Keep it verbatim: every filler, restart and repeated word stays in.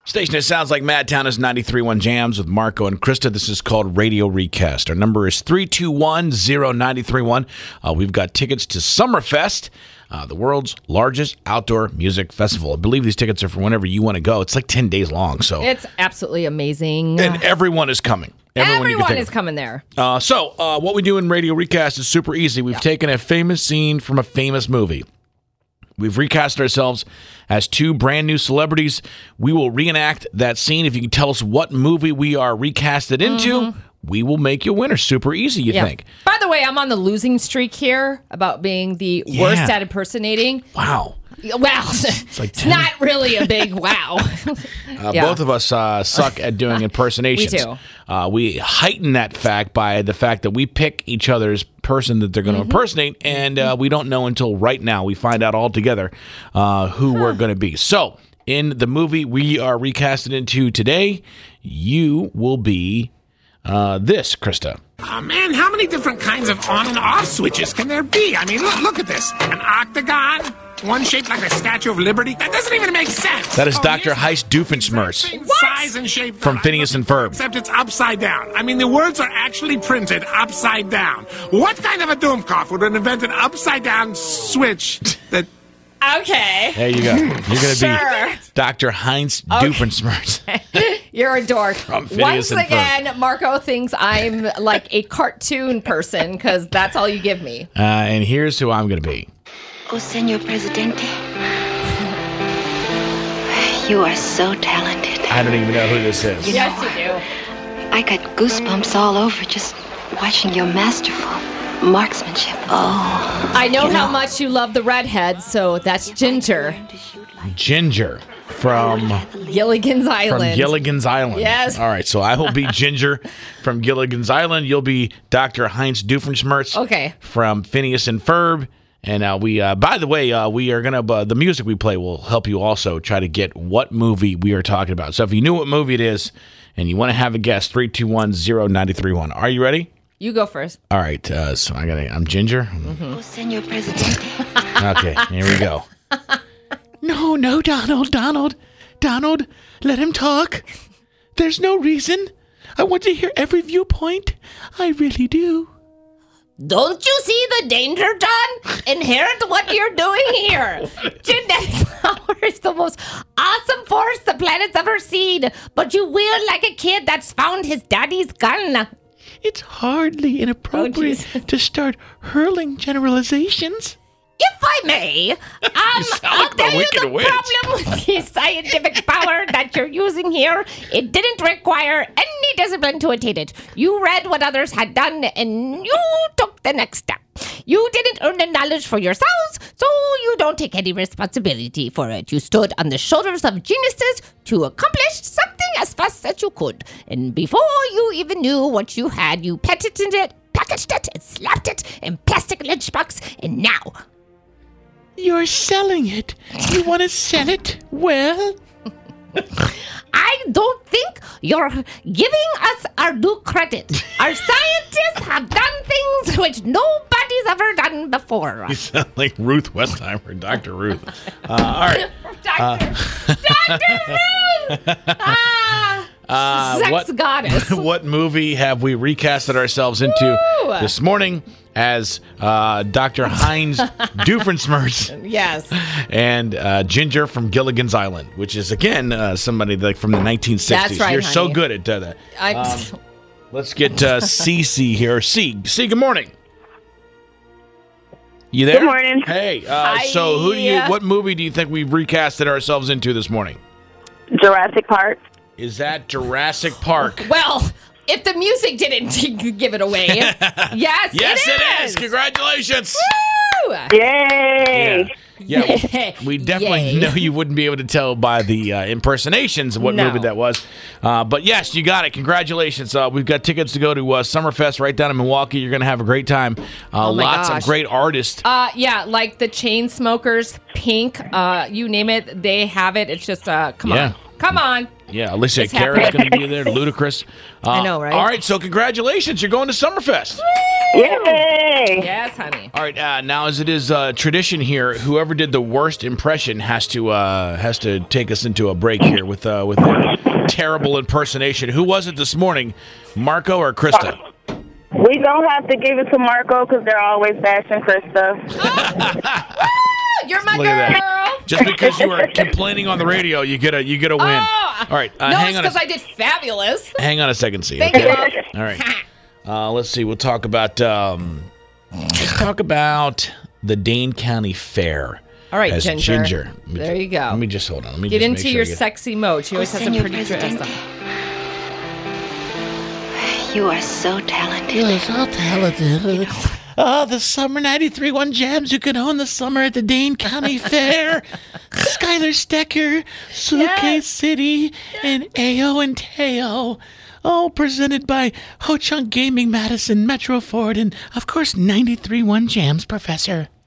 Station that sounds like Madtown is ninety-three point one Jams with Marco and Krista. This is called Radio Recast. Our number is three two one, zero nine three one. Uh, we've got tickets to Summerfest, uh, the world's largest outdoor music festival. I believe these tickets are for whenever you want to go. It's like ten days long. So it's absolutely amazing. And everyone is coming. Everyone, everyone is coming there. Uh, so uh, what we do in Radio Recast is super easy. We've yeah. taken a famous scene from a famous movie. We've recast ourselves as two brand new celebrities. We will reenact that scene. If you can tell us what movie we are recasted into, mm-hmm. we will make you a winner. Super easy, you yeah. think. By the way, I'm on the losing streak here about being the yeah. worst at impersonating. Wow. Well, it's, like it's not really a big wow. uh, yeah. Both of us uh, suck at doing impersonations. We do. Uh, we heighten that fact by the fact that we pick each other's person that they're going to mm-hmm. impersonate, and uh, we don't know until right now. We find out all together uh, who huh. we're going to be. So, in the movie we are recasted into today, you will be uh, this, Krista. Oh, man, how many different kinds of on and off switches can there be? I mean, look, look at this. An octagon, one shaped like a Statue of Liberty. That doesn't even make sense. That is oh, Doctor Heist Doofenshmirtz. Size and shape from Phineas and Ferb. Except it's upside down. I mean, the words are actually printed upside down. What kind of a Doomcoff would invent an upside down switch that... Okay. There you go. You're going to sure. be Doctor Heinz okay. Doofenshmirtz. You're a dork. From Phineas Once again, Ferb. Marco thinks I'm like a cartoon person because that's all you give me. Uh, and here's who I'm going to be. Oh, Senor Presidente. You are so talented. I don't even know who this is. You yes, know, you do. I got goosebumps all over just watching your masterful marksmanship. Oh. I know how know. much you love the redhead, so that's Ginger. Ginger from Gilligan's Island. From Gilligan's Island. Yes. All right, so I will be Ginger from Gilligan's Island. You'll be Doctor Heinz Doofenshmirtz. Okay. From Phineas and Ferb. And uh, we, uh, by the way, uh, we are going to, uh, the music we play will help you also try to get what movie we are talking about. So if you knew what movie it is and you want to have a guess, three two one, zero nine three one. Are you ready? You go first. All right. Uh, so I gotta, I'm Ginger. Mm-hmm. Oh, Senor Presidente. Okay, here we go. No, no, Donald, Donald, Donald, let him talk. There's no reason. I want to hear every viewpoint. I really do. Don't you see the danger, John? Inherit what you're doing here. Genetic power is the most awesome force the planet's ever seen, but you will like a kid that's found his daddy's gun. It's hardly inappropriate oh, to start hurling generalizations. If I may, um, I'll like tell you the witch. problem with the scientific power that you're using here. It didn't require any discipline to attain it. You read what others had done, and you took the next step. You didn't earn the knowledge for yourselves, so you don't take any responsibility for it. You stood on the shoulders of geniuses to accomplish something as fast as you could. And before you even knew what you had, you patented it, packaged it, and slapped it in plastic lunchbox, and now... You're selling it. You want to sell it? Well... I don't think you're giving us our due credit. Our scientists have done things which nobody's ever done before. You sound like Ruth Westheimer, Doctor Ruth. Uh, all right. Doctor Uh, Doctor Ruth! Ah! Uh, Sex what, goddess. What movie have we recasted ourselves into Woo! this morning as uh, Doctor Heinz Doofenshmirtz? Yes. And uh, Ginger from Gilligan's Island, which is, again, uh, somebody like from the nineteen sixties. That's right, You're honey. so good at uh, that. Um, let's get uh, Cece here. C. C, good morning. You there? Good morning. Hey, uh, so who do you? What movie do you think we've recasted ourselves into this morning? Jurassic Park. Is that Jurassic Park? Well, if the music didn't give it away, yes, yes, it is. it is. Congratulations! Woo! Yay! Yeah, yeah we, we definitely Yay. know you wouldn't be able to tell by the uh, impersonations what No. movie that was. Uh, but yes, you got it. Congratulations! Uh, we've got tickets to go to uh, Summerfest right down in Milwaukee. You're going to have a great time. Uh, Oh my lots gosh. of great artists. Uh, yeah, like the Chainsmokers, Pink, uh, you name it, they have it. It's just, uh, come Yeah. on. Come on. Yeah, Alicia It's Cara's happening. going to be there. Ludacris. Uh, I know, right? All right, so congratulations. You're going to Summerfest. Woo! Yay! Yes, honey. All right, uh, now as it is uh, tradition here, whoever did the worst impression has to uh, has to take us into a break here with uh, with their terrible impersonation. Who was it this morning, Marco or Krista? We don't have to give it to Marco because they're always bashing Krista. You're my Look at girl. that. Just because you are complaining on the radio, you get a you get a win. Oh. All right, uh, no, hang it's on. because A, I did fabulous. hang on a second, see. Thank okay? you, Mom. All right. Uh, let's see. We'll talk about um, let's talk about the Dane County Fair. All right, as Ginger. Ginger. Let me There ju- you go. Let me just hold on. Let me Get just into make sure your I get- sexy mode. She always has some Senor pretty dress President. on. You are so talented. You're so talented. Oh, the Summer ninety-three one Jams. You can own the summer at the Dane County Fair. Skylar Stecker, Suitcase Yes. City, and Ayo and Teo. Oh, presented by Ho Chunk Gaming, Madison, Metro Ford, and, of course, ninety-three one Jams, Professor.